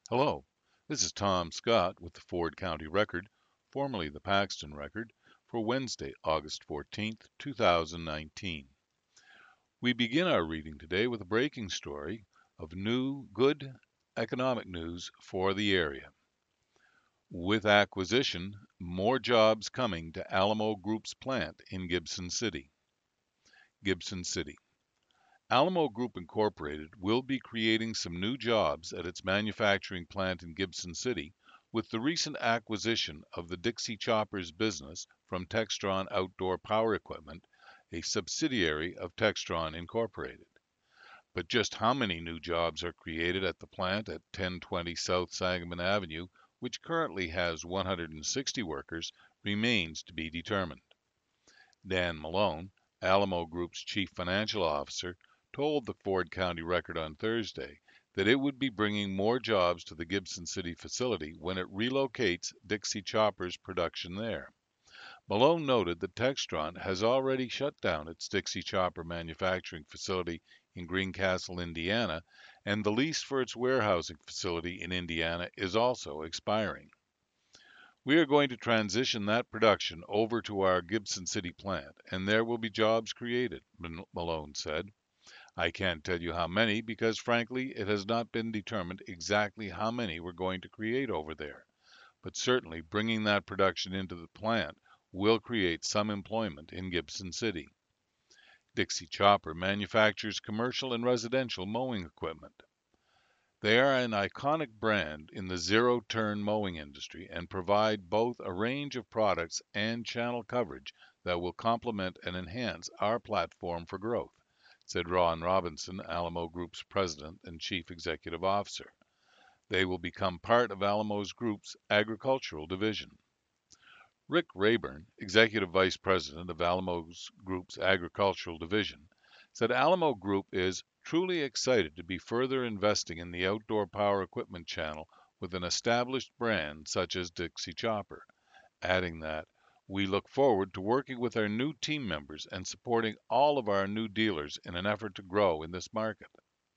Hello, this is Tom Scott with the Ford County Record, formerly the Paxton Record, for Wednesday, August 14th, 2019. We begin our reading today with a breaking story of new, good economic news for the area. With acquisition, more jobs coming to Alamo Group's plant in Gibson City. Gibson City. Alamo Group Incorporated will be creating some new jobs at its manufacturing plant in Gibson City with the recent acquisition of the Dixie Choppers business from Textron Outdoor Power Equipment, a subsidiary of Textron Incorporated. But just how many new jobs are created at the plant at 1020 South Sangamon Avenue, which currently has 160 workers, remains to be determined. Dan Malone, Alamo Group's chief financial officer, told the Ford County Record on Thursday that it would be bringing more jobs to the Gibson City facility when it relocates Dixie Chopper's production there. Malone noted that Textron has already shut down its Dixie Chopper manufacturing facility in Greencastle, Indiana, and the lease for its warehousing facility in Indiana is also expiring. We are going to transition that production over to our Gibson City plant, and there will be jobs created, Malone said. I can't tell you how many because, frankly, it has not been determined exactly how many we're going to create over there. But certainly bringing that production into the plant will create some employment in Gibson City. Dixie Chopper manufactures commercial and residential mowing equipment. They are an iconic brand in the zero-turn mowing industry and provide both a range of products and channel coverage that will complement and enhance our platform for growth, said Ron Robinson, Alamo Group's president and chief executive officer. They will become part of Alamo's Group's agricultural division. Rick Rayburn, executive vice president of Alamo's Group's agricultural division, said Alamo Group is truly excited to be further investing in the outdoor power equipment channel with an established brand such as Dixie Chopper, adding that we look forward to working with our new team members and supporting all of our new dealers in an effort to grow in this market.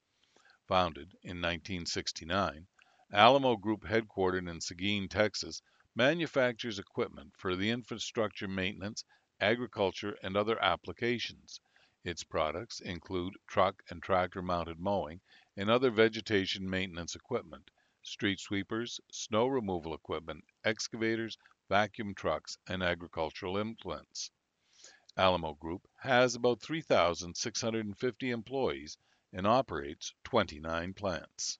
Founded in 1969, Alamo Group, headquartered in Seguin, Texas, manufactures equipment for the infrastructure maintenance, agriculture, and other applications. Its products include truck and tractor mounted mowing and other vegetation maintenance equipment, street sweepers, snow removal equipment, excavators, vacuum trucks, and agricultural implements. Alamo Group has about 3,650 employees and operates 29 plants.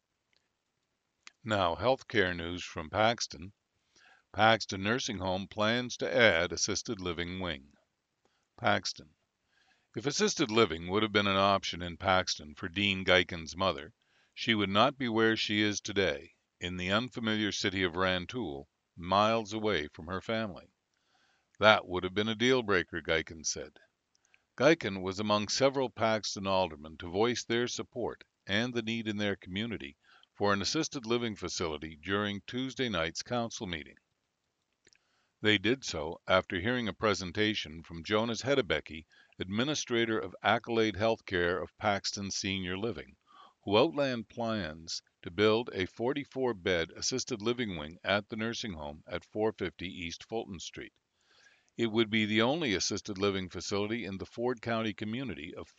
Now, healthcare news from Paxton. Paxton Nursing Home plans to add assisted living wing. Paxton. If assisted living would have been an option in Paxton for Dean Geiken's mother, she would not be where she is today, in the unfamiliar city of Rantoul, miles away from her family. That would have been a deal breaker, Geiken said. Geiken was among several Paxton aldermen to voice their support and the need in their community for an assisted living facility during Tuesday night's council meeting. They did so after hearing a presentation from Jonas Hedebecke, administrator of Accolade Healthcare of Paxton Senior Living, who outlined plans to build a 44-bed assisted living wing at the nursing home at 450 East Fulton Street. It would be the only assisted living facility in the Ford County community of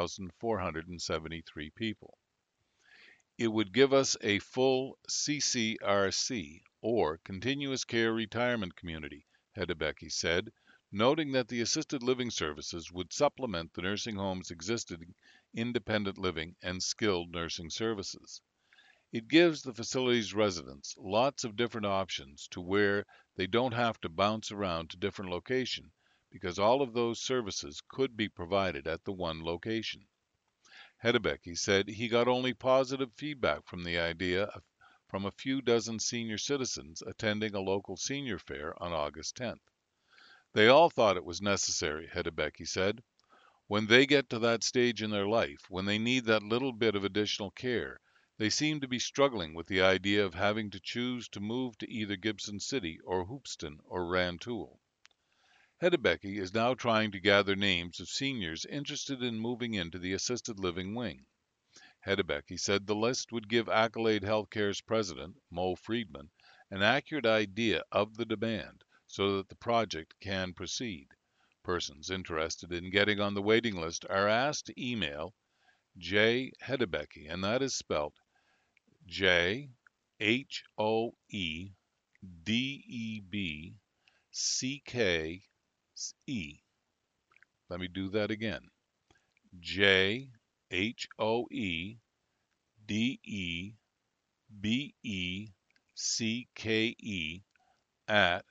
4,473 people. It would give us a full CCRC, or Continuous Care Retirement Community, Hedebecke said, noting that the assisted living services would supplement the nursing home's existing independent living and skilled nursing services. It gives the facility's residents lots of different options to where they don't have to bounce around to different locations because all of those services could be provided at the one location. Hedebecke said he got only positive feedback from the idea from a few dozen senior citizens attending a local senior fair on August 10th. They all thought it was necessary, Hedebecke said. When they get to that stage in their life, when they need that little bit of additional care, they seem to be struggling with the idea of having to choose to move to either Gibson City or Hoopeston or Rantoul. Hedebecke is now trying to gather names of seniors interested in moving into the assisted living wing. Hedebecke said the list would give Accolade Healthcare's president, Mo Friedman, an accurate idea of the demand so that the project can proceed. Persons interested in getting on the waiting list are asked to email J. Hedebecke, and that is spelled Joedebcke. Let me do that again. Joedebecke at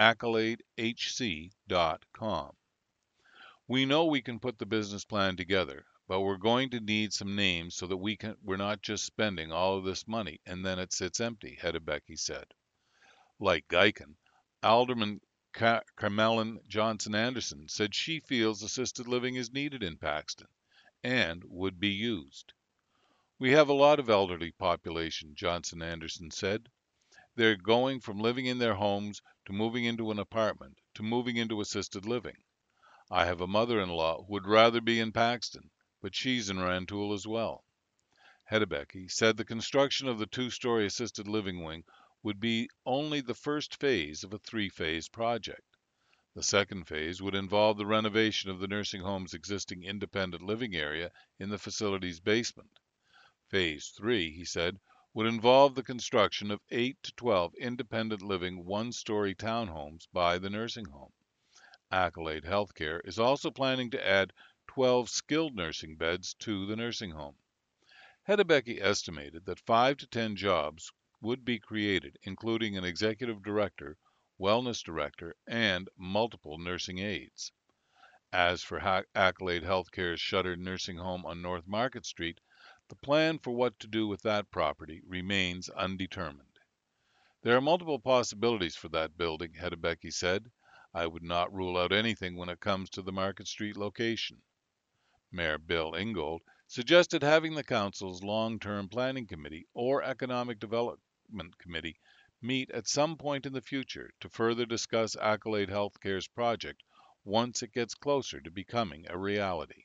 accoladehc.com. We know we can put the business plan together, but we're going to need some names so that we're not just spending all of this money and then it sits empty, Hedebecke said. Like Geiken, Alderman Carmelin Johnson Anderson said she feels assisted living is needed in Paxton and would be used. We have a lot of elderly population, Johnson Anderson said. They're going from living in their homes to moving into an apartment to moving into assisted living. I have a mother-in-law who would rather be in Paxton, but she's in Rantoul as well. Hedebecke said the construction of the two-story assisted living wing would be only the first phase of a three-phase project. The second phase would involve the renovation of the nursing home's existing independent living area in the facility's basement. Phase 3, he said, would involve the construction of 8 to 12 independent living one-story townhomes by the nursing home. Accolade Healthcare is also planning to add 12 skilled nursing beds to the nursing home. Hedebecke estimated that 5 to 10 jobs would be created, including an executive director, wellness director, and multiple nursing aides. As for Accolade Healthcare's shuttered nursing home on North Market Street, the plan for what to do with that property remains undetermined. There are multiple possibilities for that building, Hedebecke said. I would not rule out anything when it comes to the Market Street location. Mayor Bill Ingold suggested having the council's long-term planning committee or economic development committee meet at some point in the future to further discuss Accolade Healthcare's project once it gets closer to becoming a reality.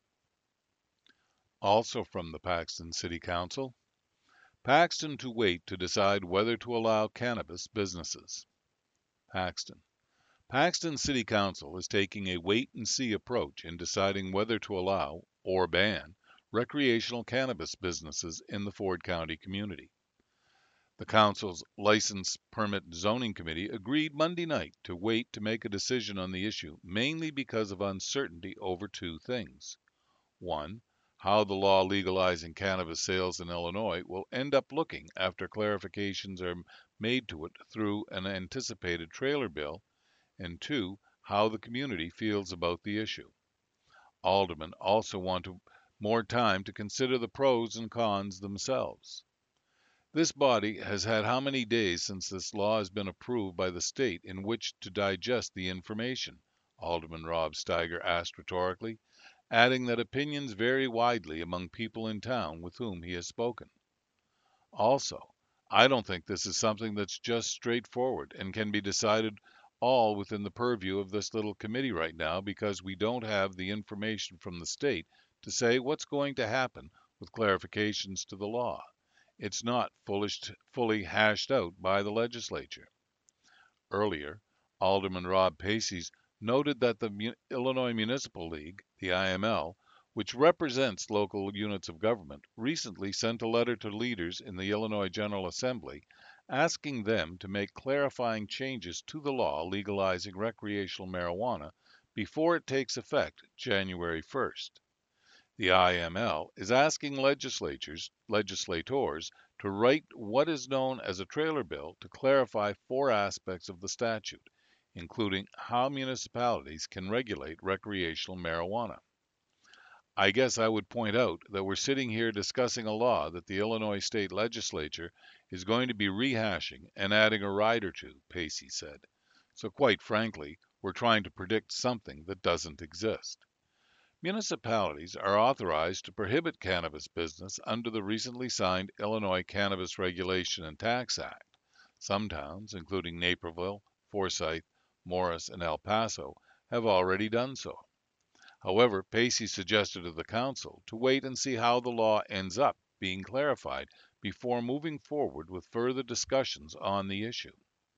Also from the Paxton City Council, Paxton to wait to decide whether to allow cannabis businesses. Paxton City Council is taking a wait-and-see approach in deciding whether to allow or ban recreational cannabis businesses in the Ford County community. The council's License Permit Zoning Committee agreed Monday night to wait to make a decision on the issue, mainly because of uncertainty over two things. One, how the law legalizing cannabis sales in Illinois will end up looking after clarifications are made to it through an anticipated trailer bill, and two, how the community feels about the issue. Aldermen also want more time to consider the pros and cons themselves. This body has had how many days since this law has been approved by the state in which to digest the information? Alderman Rob Steiger asked rhetorically, adding that opinions vary widely among people in town with whom he has spoken. Also, I don't think this is something that's just straightforward and can be decided all within the purview of this little committee right now because we don't have the information from the state to say what's going to happen with clarifications to the law. It's not fully hashed out by the legislature. Earlier, Alderman Rob Pacey noted that the Illinois Municipal League, the IML, which represents local units of government, recently sent a letter to leaders in the Illinois General Assembly asking them to make clarifying changes to the law legalizing recreational marijuana before it takes effect January 1st. The IML is asking legislators to write what is known as a trailer bill to clarify four aspects of the statute, including how municipalities can regulate recreational marijuana. I guess I would point out that we're sitting here discussing a law that the Illinois State Legislature is going to be rehashing and adding a rider to, Pacey said. So quite frankly, we're trying to predict something that doesn't exist. Municipalities are authorized to prohibit cannabis business under the recently signed Illinois Cannabis Regulation and Tax Act. Some towns, including Naperville, Forsyth, Morris, and El Paso, have already done so. However, Pacey suggested to the council to wait and see how the law ends up being clarified before moving forward with further discussions on the issue.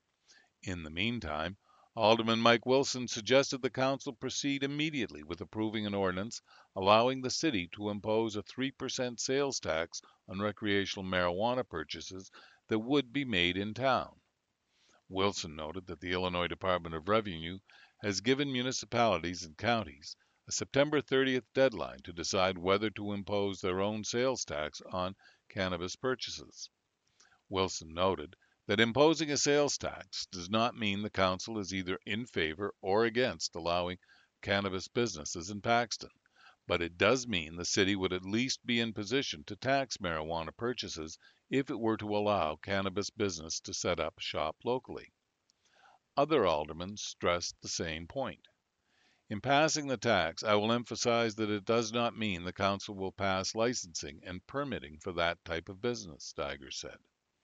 In the meantime, Alderman Mike Wilson suggested the council proceed immediately with approving an ordinance allowing the city to impose a 3% sales tax on recreational marijuana purchases that would be made in town. Wilson noted that the Illinois Department of Revenue has given municipalities and counties a September 30th deadline to decide whether to impose their own sales tax on cannabis purchases. Wilson noted that imposing a sales tax does not mean the council is either in favor or against allowing cannabis businesses in Paxton, but it does mean the city would at least be in position to tax marijuana purchases if it were to allow cannabis business to set up shop locally. Other aldermen stressed the same point. In passing the tax, I will emphasize that it does not mean the council will pass licensing and permitting for that type of business, Steiger said.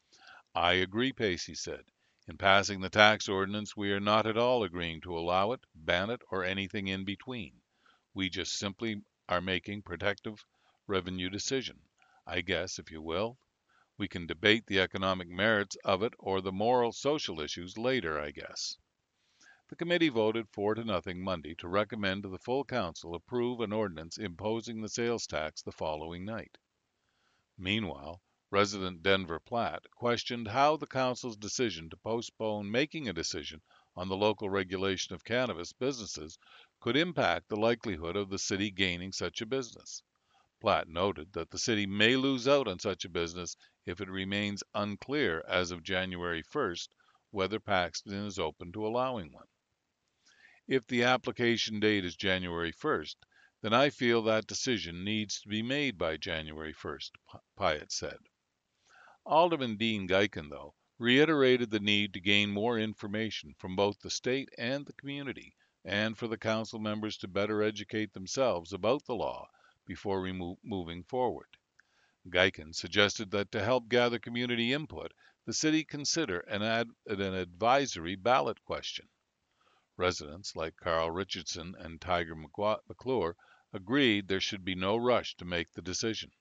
I agree, Pacey said. In passing the tax ordinance, we are not at all agreeing to allow it, ban it, or anything in between. We just simply are making protective revenue decision. I guess, if you will. We can debate the economic merits of it or the moral social issues later, I guess. The committee voted 4-0 Monday to recommend to the full council approve an ordinance imposing the sales tax the following night. Meanwhile, resident Denver Platt questioned how the council's decision to postpone making a decision on the local regulation of cannabis businesses could impact the likelihood of the city gaining such a business. Platt noted that the city may lose out on such a business if it remains unclear as of January 1st whether Paxton is open to allowing one. If the application date is January 1st, then I feel that decision needs to be made by January 1st, Pyatt said. Alderman Dean Geiken, though, reiterated the need to gain more information from both the state and the community, and for the council members to better educate themselves about the law before moving forward. Geiken suggested that to help gather community input, the city consider an advisory ballot question. Residents like Carl Richardson and Tiger McClure agreed there should be no rush to make the decision.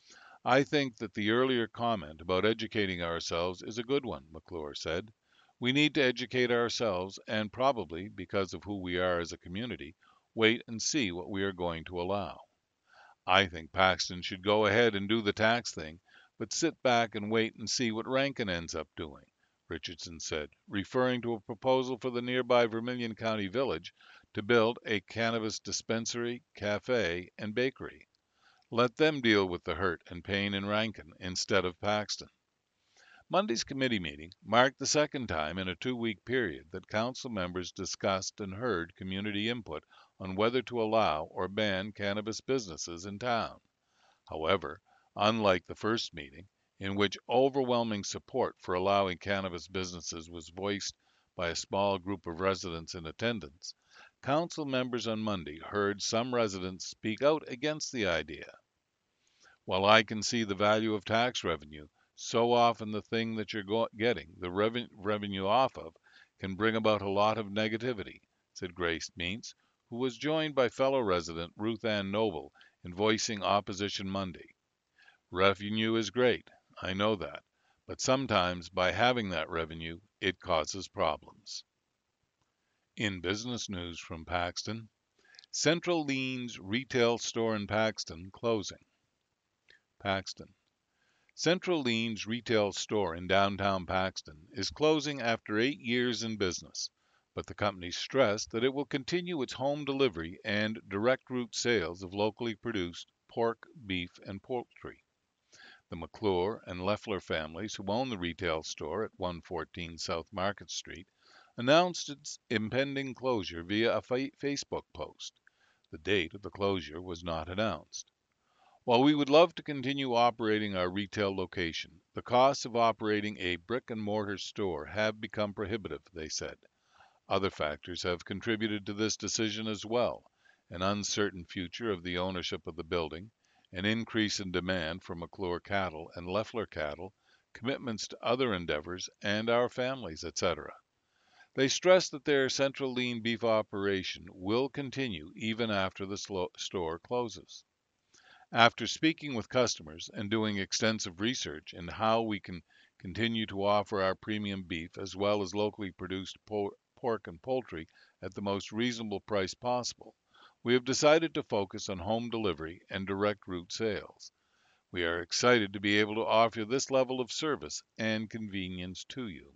I think that the earlier comment about educating ourselves is a good one, McClure said. We need to educate ourselves and probably, because of who we are as a community, wait and see what we are going to allow. I think Paxton should go ahead and do the tax thing, but sit back and wait and see what Rankin ends up doing, Richardson said, referring to a proposal for the nearby Vermilion County Village to build a cannabis dispensary, cafe, and bakery. Let them deal with the hurt and pain in Rankin instead of Paxton. Monday's committee meeting marked the second time in a 2-week period that council members discussed and heard community input on whether to allow or ban cannabis businesses in town. However, unlike the first meeting, in which overwhelming support for allowing cannabis businesses was voiced by a small group of residents in attendance, council members on Monday heard some residents speak out against the idea. While I can see the value of tax revenue, so often the thing that you're getting the revenue off of can bring about a lot of negativity, said Grace Meents, who was joined by fellow resident Ruth Ann Noble in voicing opposition Monday. Revenue is great, I know that, but sometimes by having that revenue, it causes problems. In business news from Paxton, Central Lean's retail store in Paxton closing. Paxton. Central Lean's retail store in downtown Paxton is closing after 8 years in business, but the company stressed that it will continue its home delivery and direct route sales of locally produced pork, beef, and poultry. The McClure and Leffler families, who own the retail store at 114 South Market Street, announced its impending closure via a Facebook post. The date of the closure was not announced. While we would love to continue operating our retail location, the costs of operating a brick and mortar store have become prohibitive, they said. Other factors have contributed to this decision as well: an uncertain future of the ownership of the building, an increase in demand for McClure cattle and Leffler cattle, commitments to other endeavors, and our families, etc. They stressed that their Central Lean beef operation will continue even after the store closes. After speaking with customers and doing extensive research into how we can continue to offer our premium beef as well as locally produced pork and poultry at the most reasonable price possible, we have decided to focus on home delivery and direct route sales. We are excited to be able to offer this level of service and convenience to you.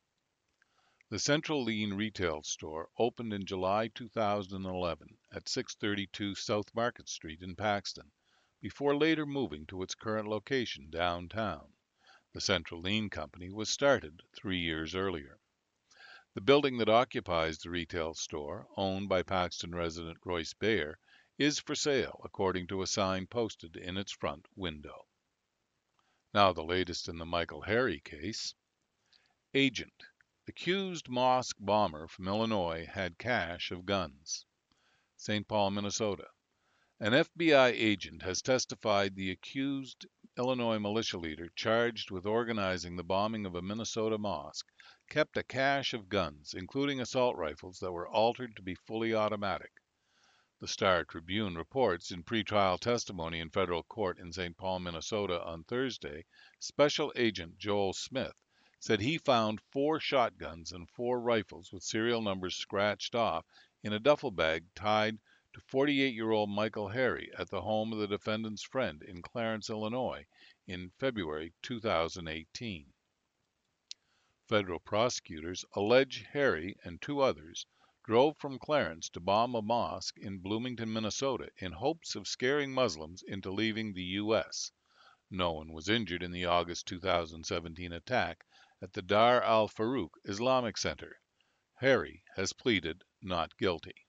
The Central Lean retail store opened in July 2011 at 632 South Market Street in Paxton, before later moving to its current location downtown. The Central Lean Company was started 3 years earlier. The building that occupies the retail store, owned by Paxton resident Royce Bayer, is for sale according to a sign posted in its front window. Now the latest in the Michael Harry case. Agent. Accused mosque bomber from Illinois had cache of guns. St. Paul, Minnesota. An FBI agent has testified the accused Illinois militia leader charged with organizing the bombing of a Minnesota mosque kept a cache of guns, including assault rifles that were altered to be fully automatic. The Star Tribune reports in pretrial testimony in federal court in St. Paul, Minnesota on Thursday, Special Agent Joel Smith said he found 4 shotguns and 4 rifles with serial numbers scratched off in a duffel bag tied to 48-year-old Michael Harry at the home of the defendant's friend in Clarence, Illinois, in February 2018. Federal prosecutors allege Harry and 2 others drove from Clarence to bomb a mosque in Bloomington, Minnesota, in hopes of scaring Muslims into leaving the U.S. No one was injured in the August 2017 attack at the Dar al Farouk Islamic Center. Harry has pleaded not guilty.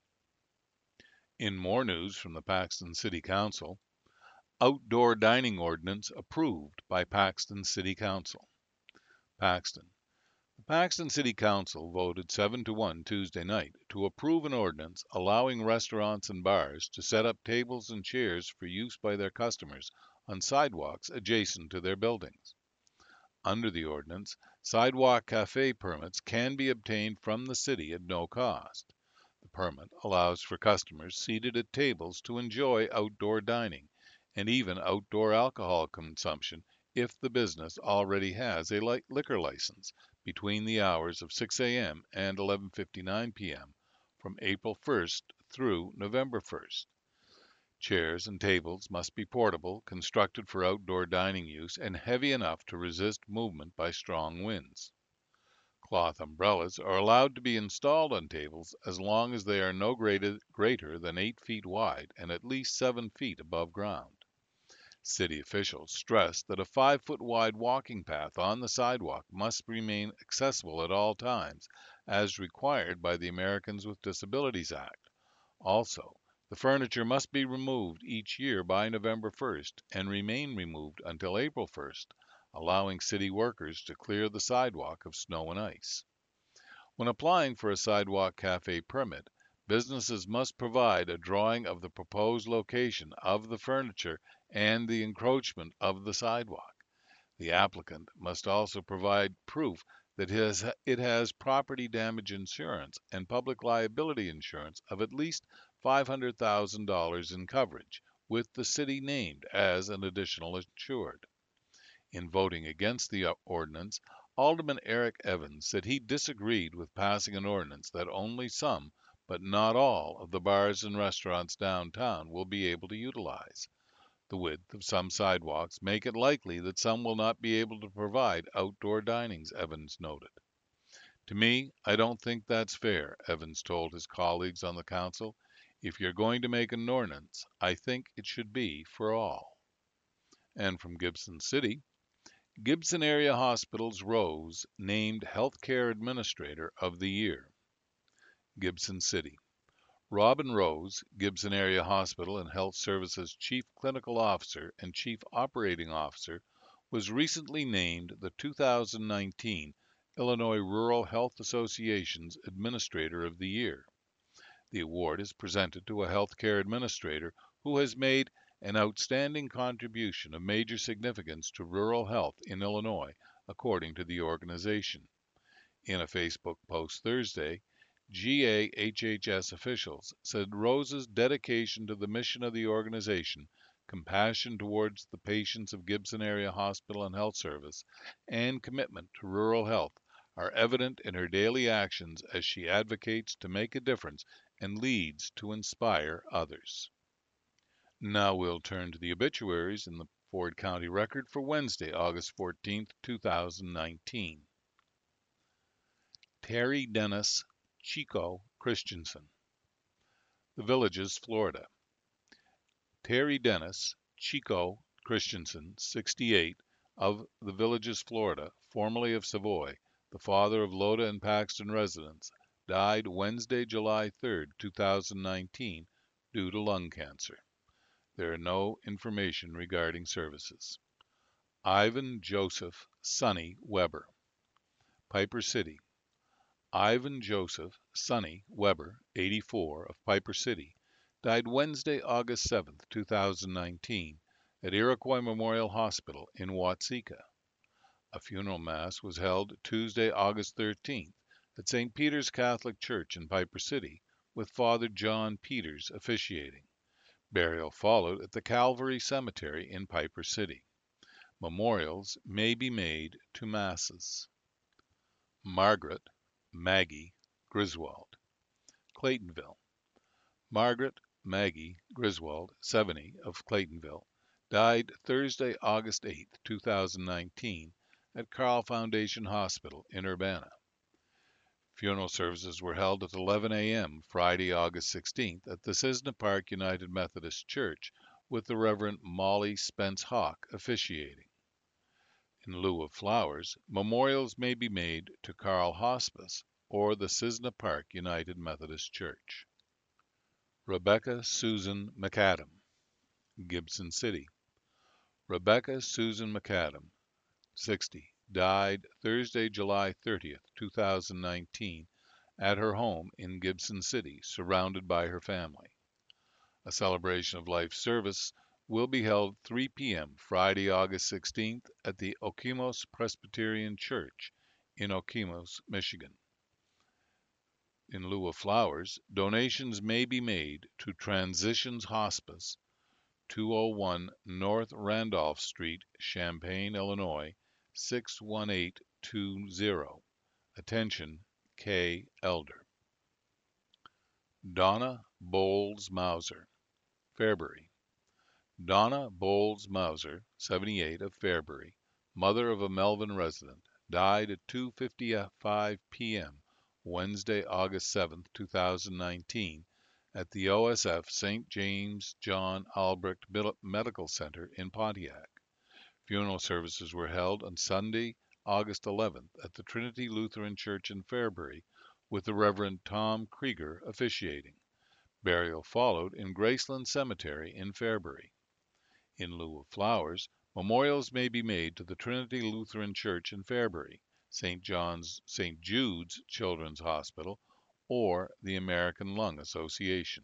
In more news from the Paxton City Council, outdoor dining ordinance approved by Paxton City Council. Paxton. The Paxton City Council voted 7-1 Tuesday night to approve an ordinance allowing restaurants and bars to set up tables and chairs for use by their customers on sidewalks adjacent to their buildings. Under the ordinance, sidewalk cafe permits can be obtained from the city at no cost. The permit allows for customers seated at tables to enjoy outdoor dining and even outdoor alcohol consumption if the business already has a liquor license between the hours of 6 a.m. and 11:59 p.m. from April 1st through November 1st. Chairs and tables must be portable, constructed for outdoor dining use, and heavy enough to resist movement by strong winds. Cloth umbrellas are allowed to be installed on tables as long as they are no greater than 8 feet wide and at least 7 feet above ground. City officials stressed that a 5-foot wide walking path on the sidewalk must remain accessible at all times, as required by the Americans with Disabilities Act. Also, the furniture must be removed each year by November 1st and remain removed until April 1st, allowing city workers to clear the sidewalk of snow and ice. When applying for a sidewalk cafe permit, businesses must provide a drawing of the proposed location of the furniture and the encroachment of the sidewalk. The applicant must also provide proof that it has property damage insurance and public liability insurance of at least $500,000 in coverage, with the city named as an additional insured. In voting against the ordinance, Alderman Eric Evans said he disagreed with passing an ordinance that only some, but not all, of the bars and restaurants downtown will be able to utilize. The width of some sidewalks make it likely that some will not be able to provide outdoor dinings, Evans noted. To me, I don't think that's fair, Evans told his colleagues on the council. If you're going to make an ordinance, I think it should be for all. And from Gibson City, Gibson Area Hospitals Rose named Healthcare Administrator of the Year. Gibson City. Robin Rose, Gibson Area Hospital and Health Services Chief Clinical Officer and Chief Operating Officer, was recently named the 2019 Illinois Rural Health Association's Administrator of the Year. The award is presented to a healthcare administrator who has made an outstanding contribution of major significance to rural health in Illinois, according to the organization. In a Facebook post Thursday, GAHHS officials said Rose's dedication to the mission of the organization compassion towards the patients of Gibson Area Hospital and Health Service, and commitment to rural health are evident in her daily actions as she advocates to make a difference and leads to inspire others. Now we'll turn to the obituaries in the Ford County Record for Wednesday, August 14th, 2019. Terry Dennis Chico Christensen, The Villages, Florida. Terry Dennis Chico Christensen, 68, of The Villages, Florida, formerly of Savoy, the father of Loda and Paxton residents, died Wednesday, July 3rd, 2019, due to lung cancer. There are no information regarding services. Ivan Joseph Sonny Weber, Piper City. Ivan Joseph Sonny Weber, 84, of Piper City, died Wednesday, August 7th, 2019, at Iroquois Memorial Hospital in Watseka. A funeral mass was held Tuesday, August 13th, at St. Peter's Catholic Church in Piper City, with Father John Peters officiating. Burial followed at the Calvary Cemetery in Piper City. Memorials may be made to masses. Margaret Maggie Griswold, Claytonville. Margaret Maggie Griswold, 70, of Claytonville, died Thursday, August 8, 2019, at Carle Foundation Hospital in Urbana. Funeral services were held at 11 a.m. Friday, August 16th, at the Cisna Park United Methodist Church, with the Reverend Molly Spence Hawk officiating. In lieu of flowers, memorials may be made to Carle Hospice or the Cisna Park United Methodist Church. Rebecca Susan McAdam, Gibson City. Rebecca Susan McAdam, 60, died Thursday, July 30th, 2019, at her home in Gibson City, surrounded by her family. A celebration of life service will be held 3 p.m. Friday, August 16th at the Okemos Presbyterian Church in Okemos, Michigan. In lieu of flowers, donations may be made to Transitions Hospice, 201 North Randolph Street, Champaign, Illinois, 61820. Attention, K. Elder. Donna Bowles Mauser, Fairbury. Donna Bowles Mauser, 78, of Fairbury, mother of a Melvin resident, died at 2:55 p.m. Wednesday, August 7, 2019, at the OSF St. James John Albrecht Medical Center in Pontiac. Funeral services were held on Sunday, August 11th, at the Trinity Lutheran Church in Fairbury, with the Reverend Tom Krieger officiating. Burial followed in Graceland Cemetery in Fairbury. In lieu of flowers, memorials may be made to the Trinity Lutheran Church in Fairbury, St. Jude's Children's Hospital, or the American Lung Association.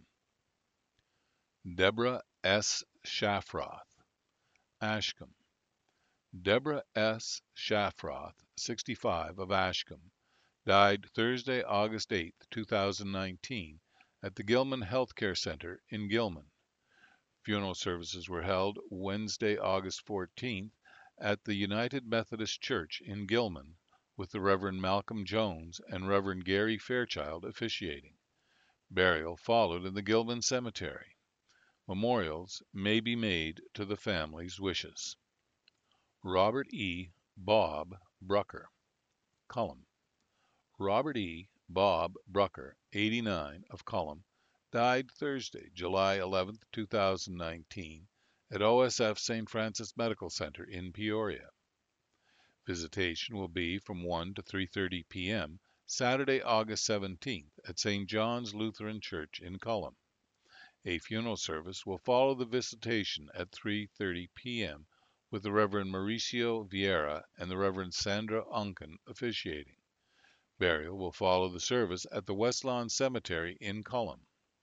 Deborah S. Shafroth, Ashcombe. Deborah S. Shafroth, 65, of Ashcombe, died Thursday, August 8, 2019, at the Gilman Healthcare Center in Gilman. Funeral services were held Wednesday, August 14th, at the United Methodist Church in Gilman, with the Reverend Malcolm Jones and Reverend Gary Fairchild officiating. Burial followed in the Gilman Cemetery. Memorials may be made to the family's wishes. Robert E. Bob Brucker, Cullum. Robert E. Bob Brucker, 89, of Cullum, died Thursday, July 11, 2019, at OSF St. Francis Medical Center in Peoria. Visitation will be from 1 to 3:30 p.m. Saturday, August 17th, at St. John's Lutheran Church in Cullum. A funeral service will follow the visitation at 3:30 p.m. with the Reverend Mauricio Vieira and the Reverend Sandra Unken officiating. Burial will follow the service at the Westlawn Cemetery in Cullum.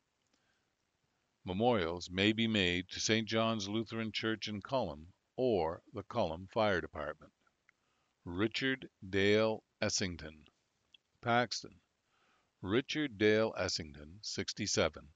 Memorials may be made to St. John's Lutheran Church in Cullum or the Cullum Fire Department. Richard Dale Essington, Paxton. Richard Dale Essington, 67,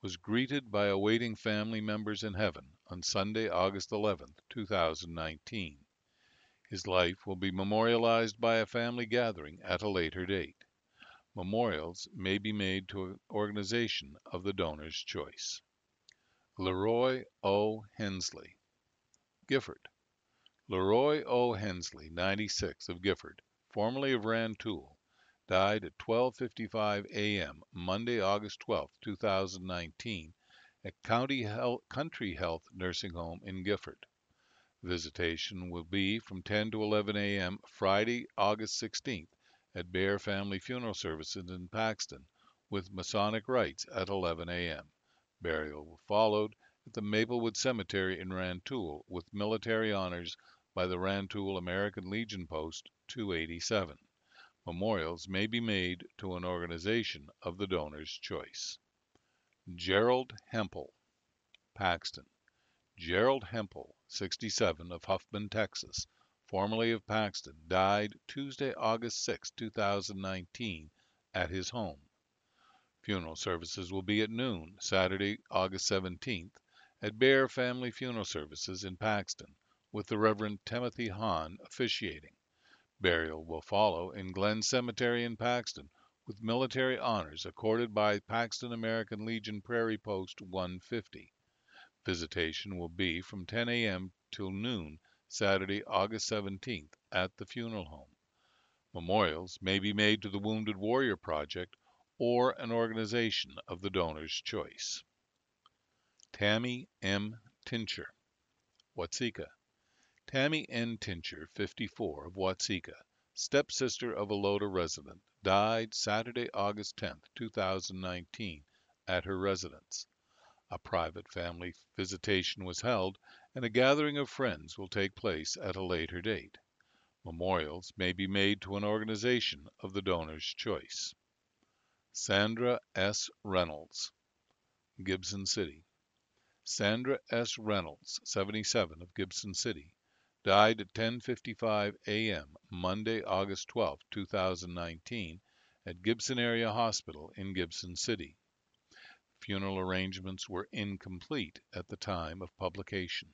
was greeted by awaiting family members in heaven on Sunday, August 11th, 2019. His life will be memorialized by a family gathering at a later date. Memorials may be made to an organization of the donor's choice. Leroy O. Hensley, Gifford. Leroy O. Hensley, 96, of Gifford, formerly of Rantoul, died at 12:55 a.m. Monday, August 12, 2019, at Country Health Nursing Home in Gifford. Visitation will be from 10 to 11 a.m. Friday, August 16th, at Bear Family Funeral Services in Paxton, with Masonic rites at 11 a.m. Burial followed at the Maplewood Cemetery in Rantoul, with military honors by the Rantoul American Legion Post 287. Memorials may be made to an organization of the donor's choice. Gerald Hempel, Paxton. Gerald Hempel, 67, of Huffman, Texas, formerly of Paxton, died Tuesday, August 6, 2019, at his home. Funeral services will be at noon, Saturday, August 17th, at Bear Family Funeral Services in Paxton, with the Reverend Timothy Hahn officiating. Burial will follow in Glen Cemetery in Paxton, with military honors accorded by Paxton American Legion Prairie Post 150. Visitation will be from 10 a.m. till noon, Saturday, August 17th, at the funeral home. Memorials may be made to the Wounded Warrior Project or an organization of the donor's choice. Tammy M. Tincher, Watseka. Tammy N. Tincher, 54, of Watseka, stepsister of a Loda resident, died Saturday, August 10th, 2019, at her residence. A private family visitation was held, and a gathering of friends will take place at a later date. Memorials may be made to an organization of the donor's choice. Sandra S. Reynolds, Gibson City. Sandra S. Reynolds, 77, of Gibson City, died at 10:55 a.m. Monday, August 12, 2019, at Gibson Area Hospital in Gibson City. Funeral arrangements were incomplete at the time of publication.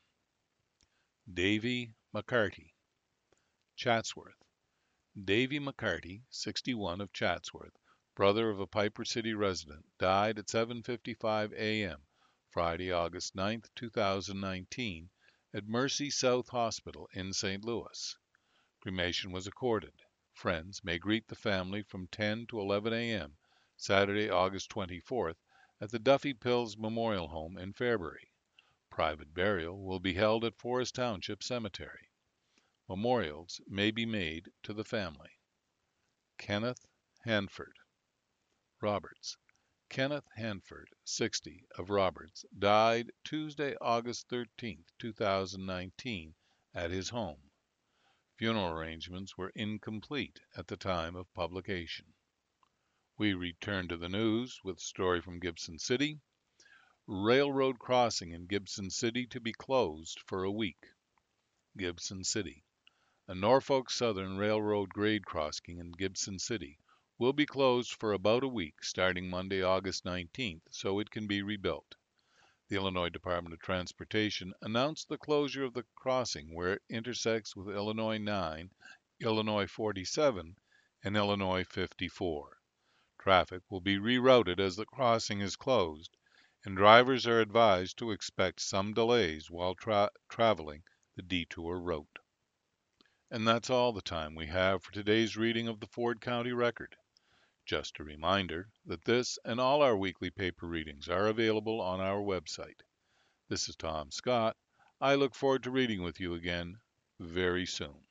Davy McCarty, Chatsworth. Davy McCarty, 61, of Chatsworth, brother of a Piper City resident, died at 7:55 a.m. Friday, August 9, 2019, at Mercy South Hospital in St. Louis. Cremation was accorded. Friends may greet the family from 10 to 11 a.m. Saturday, August 24th, at the Duffy Pills Memorial Home in Fairbury. Private burial will be held at Forest Township Cemetery. Memorials may be made to the family. Kenneth Hanford, Roberts. Kenneth Hanford, 60, of Roberts, died Tuesday, August 13, 2019, at his home. Funeral arrangements were incomplete at the time of publication. We return to the news with a story from Gibson City. Railroad crossing in Gibson City to be closed for a week. Gibson City. A Norfolk Southern Railroad grade crossing in Gibson City will be closed for about a week starting Monday, August 19th, so it can be rebuilt. The Illinois Department of Transportation announced the closure of the crossing where it intersects with Illinois 9, Illinois 47, and Illinois 54. Traffic will be rerouted as the crossing is closed, and drivers are advised to expect some delays while traveling the detour route. And that's all the time we have for today's reading of the Ford County Record. Just a reminder that this and all our weekly paper readings are available on our website. This is Tom Scott. I look forward to reading with you again very soon.